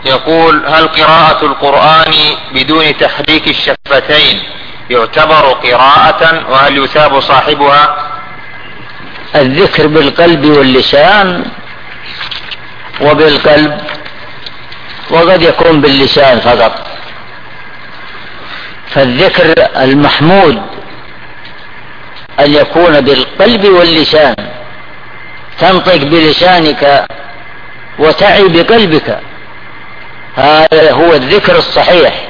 يقول: هل قراءة القرآن بدون تحريك الشفتين يعتبر قراءة، وهل يثاب صاحبها؟ الذكر بالقلب واللسان وبالقلب، وقد يكون باللسان فقط. فالذكر المحمود أن يكون بالقلب واللسان، تنطق بلسانك وتعي بقلبك، هذا هو الذكر الصحيح.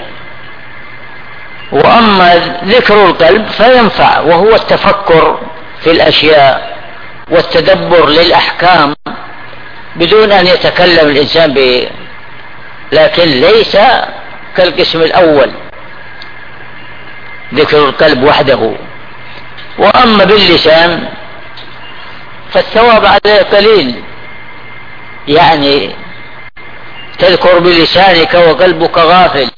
وأما ذكر القلب فينفع، وهو التفكر في الأشياء والتدبر للأحكام بدون أن يتكلم الإنسان به، لكن ليس كالقسم الأول ذكر القلب وحده. وأما باللسان فالثواب عليه قليل، يعني تذكر بلسانك وقلبك غافل،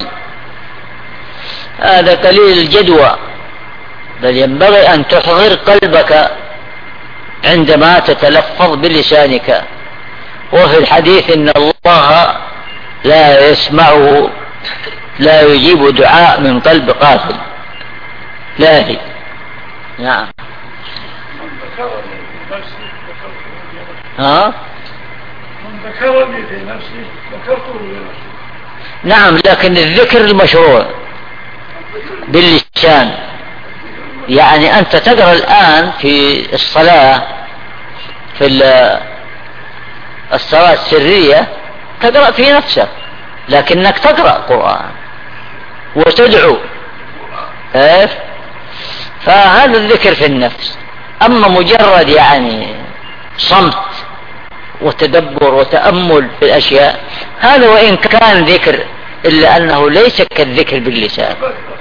هذا قليل الجدوى، بل ينبغي أن تحضر قلبك عندما تتلفظ بلسانك. وفي الحديث إن الله لا يسمعه، لا يجيب دعاء من قلب غافل لاهي. نعم. من ذكرني في نفسي ذكرته بنفسي. نعم، لكن الذكر المشروع باللسان، يعني أنت تقرأ الآن في الصلاة، في الصلاة السرية تقرأ في نفسك، لكنك تقرأ قرآن وتدعو، فهذا الذكر في النفس. أما مجرد يعني صمت وتدبر وتأمل في الأشياء، هذا وإن كان ذكر إلا أنه ليس كالذكر باللسان.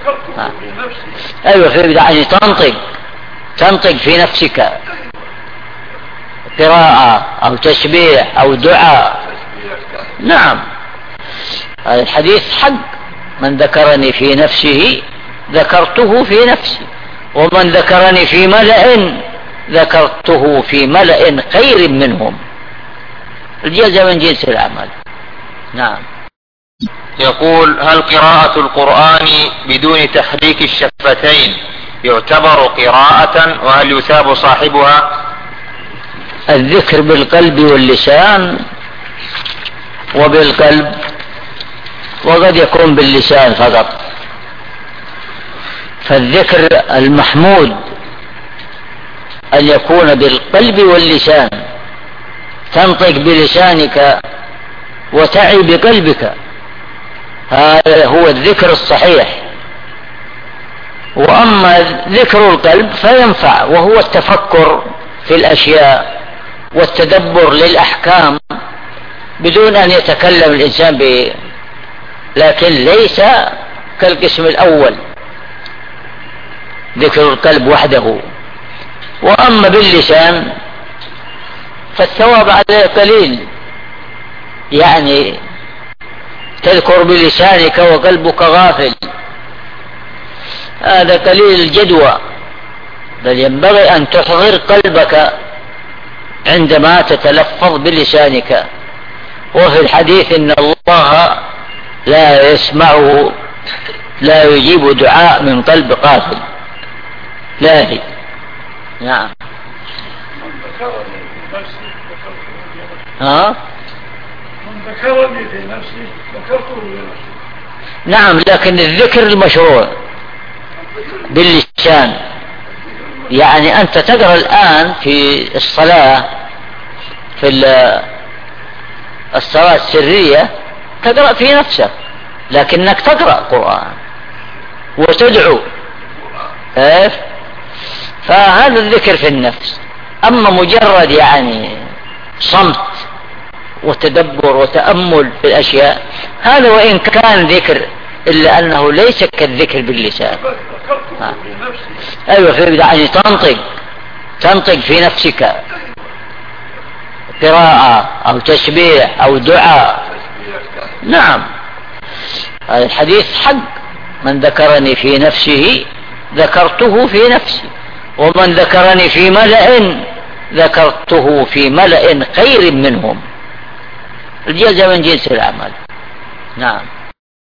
أيوة، يعني تنطق في نفسك قراءة أو تسبيح أو دعاء. نعم، الحديث حق: من ذكرني في نفسه ذكرته في نفسي، ومن ذكرني في ملأ ذكرته في ملأ خير منهم. الجزاء من جنس العمل. نعم. يقول: هل قراءة القرآن بدون تحريك الشفتين يعتبر قراءة، وهل يثاب صاحبها؟ الذكر بالقلب واللسان وبالقلب، وقد يكون باللسان فقط. فالذكر المحمود أن يكون بالقلب واللسان، تنطق بلسانك وتعي بقلبك، هذا هو الذكر الصحيح. وأما ذكر القلب فينفع، وهو التفكر في الأشياء والتدبر للأحكام بدون أن يتكلم الإنسان به، لكن ليس كالقسم الأول ذكر القلب وحده. وأما باللسان فالثواب عليه قليل، يعني تذكر بلسانك وقلبك غافل، هذا قليل الجدوى، بل ينبغي أن تحضر قلبك عندما تتلفظ بلسانك. وفي الحديث إن الله لا يسمعه، لا يجيب دعاء من قلب غافل لاهي. نعم. من ذكرني في نفسي ذكرته بنفسي. نعم، لكن الذكر المشروع باللسان، يعني أنت تقرأ الآن في الصلاة، في الصلاة السرية تقرأ في نفسك، لكنك تقرأ قرآن وتدعو، فهذا الذكر في النفس. أما مجرد يعني صمت وتدبر وتأمل في الأشياء، هذا وإن كان ذكر إلا أنه ليس كالذكر باللسان. أيوة، يعني تنطق في نفسك قراءة أو تسبيح أو دعاء. نعم، الحديث حق: من ذكرني في نفسه ذكرته في نفسي، ومن ذكرني في ملأ ذكرته في ملأ خير منهم. الجزاء من جنس العمل. نعم.